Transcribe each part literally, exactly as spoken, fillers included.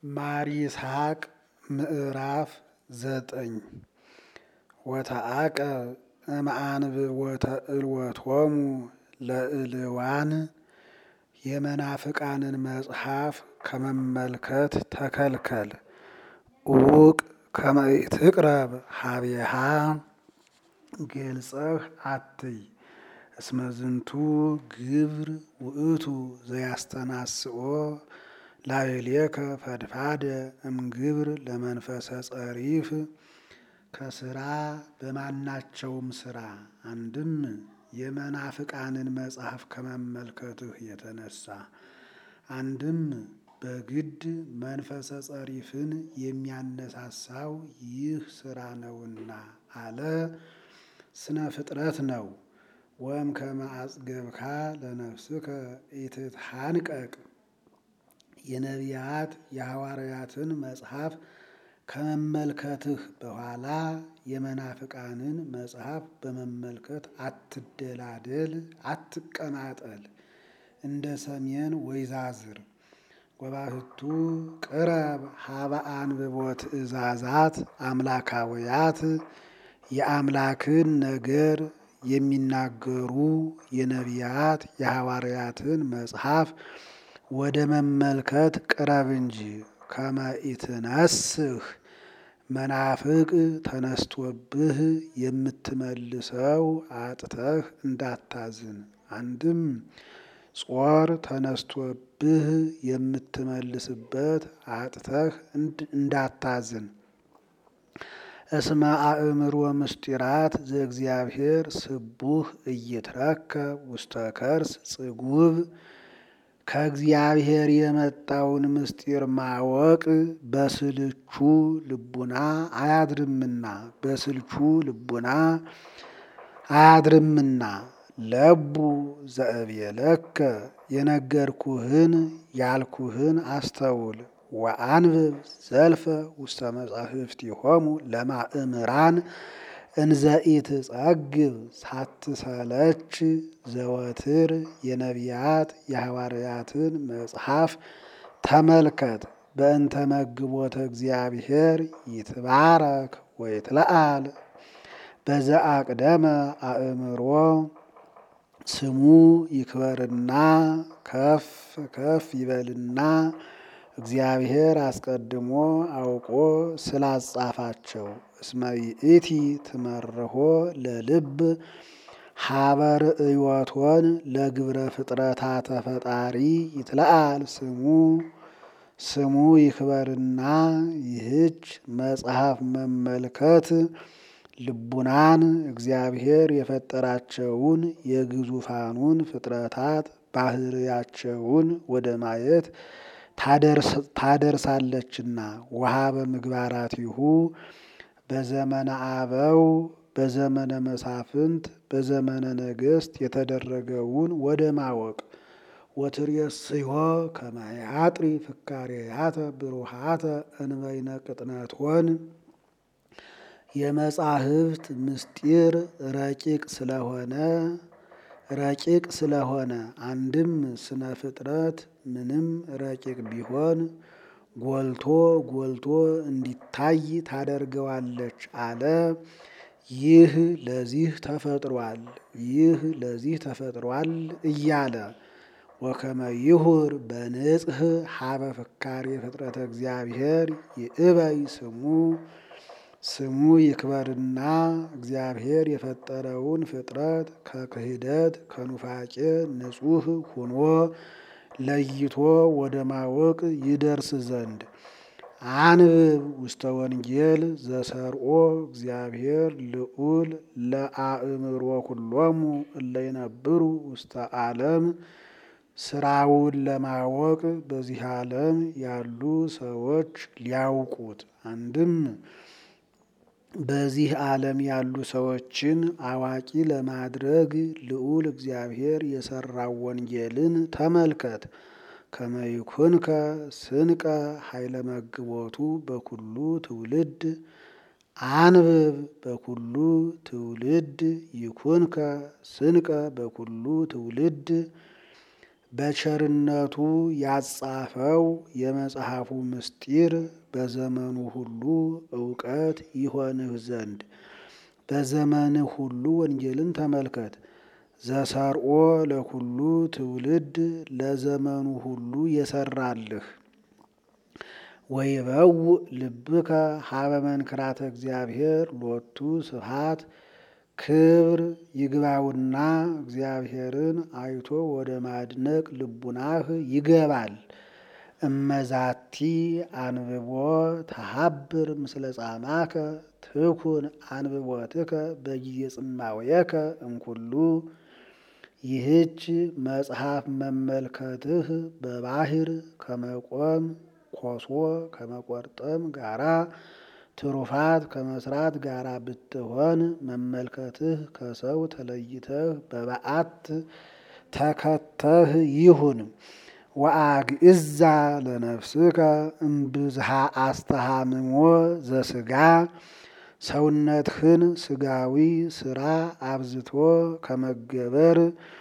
ማር ይስሐቅ ምዕራፍ ዘጠኝ ወተአቀብ እምአንብቦተ ዕልወቶሙ ለዕልዋን የመናፍቃንን መጽሐፍ ከመመልከት ተከልከል። እውቅ ከመ ኢትቅረብ ሀቤሃ ገልጸህ አትይ። እስመ ዝንቱ ግብር ውእቱ ዘያስተናስኦ ላዕሌከ ፈድፋደ እምግብር ለመንፈሰ ጸሪፍ። ከስራ በማናቸውም ስራ አንድም የመናፍቃንን መጽሐፍ ከመመልከትህ የተነሳ አንድም በግድ መንፈሰ ጸሪፍን የሚያነሳሳው ይህ ስራ ነውና አለ። ስነ ፍጥረት ነው። ወም ከመ አጽገብካ ለነፍስከ ኢትትሐንቀቅ። የነቢያት የሐዋርያትን መጽሐፍ ከመመልከትህ በኋላ የመናፍቃንን መጽሐፍ በመመልከት አትደላደል፣ አትቀማጠል። እንደ ሰሜን ወይዛዝር ወባህቱ ቅረብ ሀበ አንብቦ ትእዛዛት አምላካውያት። የአምላክን ነገር የሚናገሩ የነቢያት የሐዋርያትን መጽሐፍ ወደ መመልከት ቅረብ እንጂ። ከመ ኢትነስህ መናፍቅ ተነስቶብህ የምትመልሰው አጥተህ እንዳታዝን። አንድም ጾር ተነስቶብህ የምትመልስበት አጥተህ እንዳታዝን። እስመ አእምሮ ምስጢራት ዘእግዚአብሔር ስቡህ ኢይትረከብ ውስተ ከርስ ጽጉብ። ከእግዚአብሔር የመጣውን ምስጢር ማወቅ በስልቹ ልቡና አያድርምና በስልቹ ልቡና አያድርምና። ለቡ ዘእብየለከ የነገርኩህን ያልኩህን አስተውል። ወአንብብ ዘልፈ ውስተ መጻሕፍቲሆሙ ለማእምራን እንዘ ኢትጸግብ። ሳትሰለች ዘወትር የነቢያት የሐዋርያትን መጽሐፍ ተመልከት። በእንተ መግቦተ እግዚአብሔር ይትባረክ ወይትለዓል። በዘአቅደመ አእምሮ ስሙ ይክበርና ከፍ ከፍ ይበልና እግዚአብሔር አስቀድሞ አውቆ ስላጻፋቸው። እስመ ይእቲ ትመርሖ ለልብ ሀበ ርእዮቶን ለግብረ ፍጥረታተ ፈጣሪ ይትለዓል ስሙ። ስሙ ይክበርና ይህች መጽሐፍ መመልከት ልቡናን እግዚአብሔር የፈጠራቸውን የግዙፋኑን ፍጥረታት ባህርያቸውን ወደ ማየት ታደርሳለችና። ወሀበ ምግባራቲሁ በዘመነ አበው በዘመነ መሳፍንት በዘመነ ነገሥት የተደረገውን ወደ ማወቅ። ወትሬስዮ ከመ ያጥሪ ፍካሬያተ ብሩሃተ እንበይነ ቅጥነቶን። የመጻሕፍት ምስጢር ረቂቅ ስለሆነ ረቂቅ ስለሆነ አንድም ስነ ፍጥረት ምንም ረቂቅ ቢሆን ጎልቶ ጎልቶ እንዲታይ ታደርገዋለች አለ። ይህ ለዚህ ተፈጥሯል ይህ ለዚህ ተፈጥሯል እያለ ወከመ ይሁር በንጽህ ሀበ ፍካሬ ፍጥረተ እግዚአብሔር ይእበይ ስሙ። ስሙ ይክበርና እግዚአብሔር የፈጠረውን ፍጥረት ከክህደት ከኑፋቄ ንጹሕ ሁኖ ለይቶ ወደ ማወቅ ይደርስ ዘንድ። አንብብ ውስተ ወንጌል ዘሰርኦ እግዚአብሔር ልዑል ለአእምሮ ኩሎሙ እለ ይነብሩ ውስተ ዓለም። ስራውን ለማወቅ በዚህ ዓለም ያሉ ሰዎች ሊያውቁት አንድም በዚህ ዓለም ያሉ ሰዎችን አዋቂ ለማድረግ ልዑል እግዚአብሔር የሰራው ወንጌልን ተመልከት። ከመ ይኩንከ ስንቀ ኃይለ መግቦቱ በኩሉ ትውልድ። አንብብ በኩሉ ትውልድ ይኩንከ ስንቀ በኩሉ ትውልድ። በቸርነቱ ያጻፈው የመጽሐፉ ምስጢር በዘመኑ ሁሉ ዕውቀት ይሆንህ ዘንድ በዘመንህ ሁሉ ወንጌልን ተመልከት። ዘሰርኦ ለኩሉ ትውልድ ለዘመኑ ሁሉ የሰራልህ ወይበው ልብከ ሀበ መንክራተ እግዚአብሔር ሎቱ ስብሐት ክብር ይግባውና እግዚአብሔርን አይቶ ወደ ማድነቅ ልቡናህ ይገባል። እመዛቲ አንብቦ ተሃብር ምስለ ጻማከ ትኩን አንብቦትከ በጊዜ ጽማወየከ እምኩሉ። ይህች መጽሐፍ መመልከትህ በባህር ከመቆም ኮሶ ከመቆርጠም ጋራ ትሩፋት ከመስራት ጋራ ብትሆን መመልከትህ ከሰው ተለይተህ በበዓት ተከተህ ይሁን። ወአግዕዛ ለነፍስከ እምብዝሃ አስተሃምሞ ዘስጋ ሰውነትህን ስጋዊ ስራ አብዝቶ ከመገበር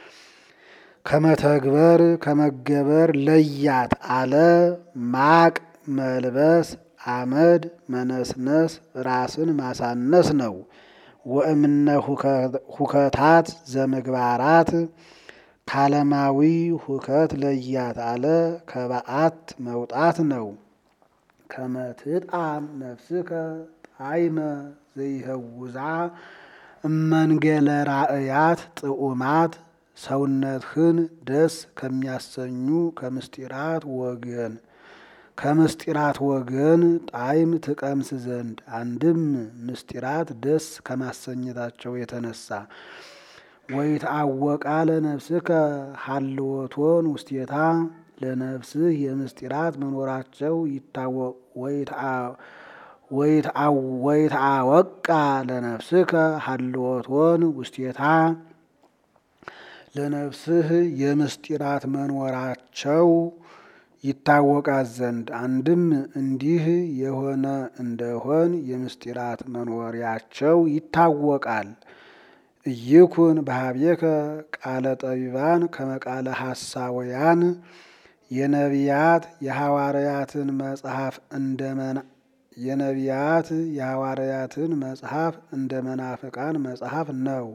ከመተግበር ከመገበር ለያት አለ። ማቅ መልበስ አመድ መነስነስ ራስን ማሳነስ ነው። ወእምነ ሁከታት ዘምግባራት ካለማዊ ሁከት ለያት አለ። ከበዓት መውጣት ነው። ከመትጣም ነፍስከ ጣዕመ ዘይህውዛ እመንገለ ራእያት ጥዑማት ሰውነትህን ደስ ከሚያሰኙ ከምስጢራት ወገን ከምስጢራት ወገን ጣዕም ትቀምስ ዘንድ አንድም ምስጢራት ደስ ከማሰኘታቸው የተነሳ ወይትአወቃ ለነፍስከ ሀልወቶን ውስቴታ ለነፍስህ የምስጢራት መኖራቸው ይታወቅ ወይትአወቃ ለነፍስከ ሀልወቶን ውስቴታ ለነፍስህ የምስጢራት መኖራቸው ይታወቃት ዘንድ አንድም እንዲህ የሆነ እንደሆን የምስጢራት መኖሪያቸው ይታወቃል። እይኩን በሀቤከ ቃለ ጠቢባን ከመቃለ ሐሳውያን የነቢያት የሐዋርያትን መጽሐፍ እንደመና የነቢያት የሐዋርያትን መጽሐፍ እንደ መናፍቃን መጽሐፍ ነው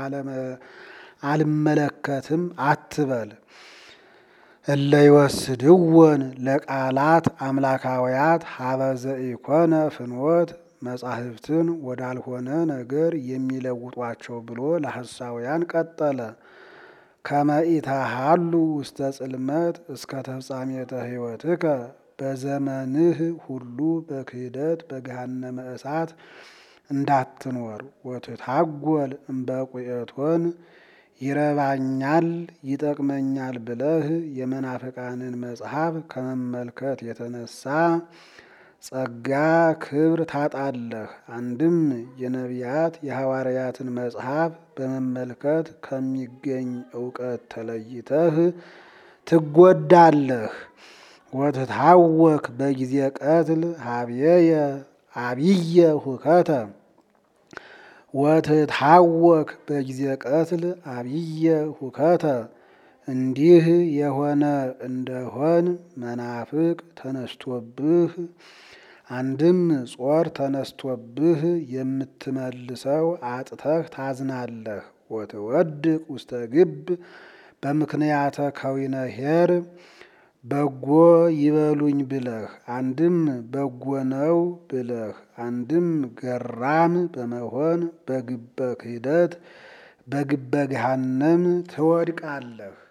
አልመለከትም አትበል። እለ ይወስድወን ለቃላት አምላካውያት ሀበ ዘኢኮነ ፍኖት መጻሕፍትን ወዳልሆነ ነገር የሚለውጧቸው ብሎ ለሐሳውያን ቀጠለ። ከመ ኢታሃሉ ውስተ ጽልመት እስከ ተፍጻሜተ ሕይወትከ በዘመንህ ሁሉ በክህደት በገሃነመ እሳት እንዳትኖር። ወትታጐል እምበቁኤቶን ይረባኛል ይጠቅመኛል ብለህ የመናፍቃንን መጽሐፍ ከመመልከት የተነሳ ጸጋ ክብር ታጣለህ። አንድም የነቢያት የሐዋርያትን መጽሐፍ በመመልከት ከሚገኝ ዕውቀት ተለይተህ ትጎዳለህ። ወትታወክ በጊዜ ቀትል ሀብየየ አብየ ሁከተ ወትታወክ በጊዜ ቀትል አብየ ሁከተ እንዲህ የሆነ እንደሆን መናፍቅ ተነስቶብህ አንድም ጾር ተነስቶብህ የምትመልሰው አጥተህ ታዝናለህ። ወትወድቅ ውስተ ግብ በምክንያተ ከዊነ ኄር በጎ ይበሉኝ ብለህ አንድም በጎ ነው ብለህ አንድም ገራም በመሆን በግበ ክህደት በግበ ገሃነም ትወድቃለህ።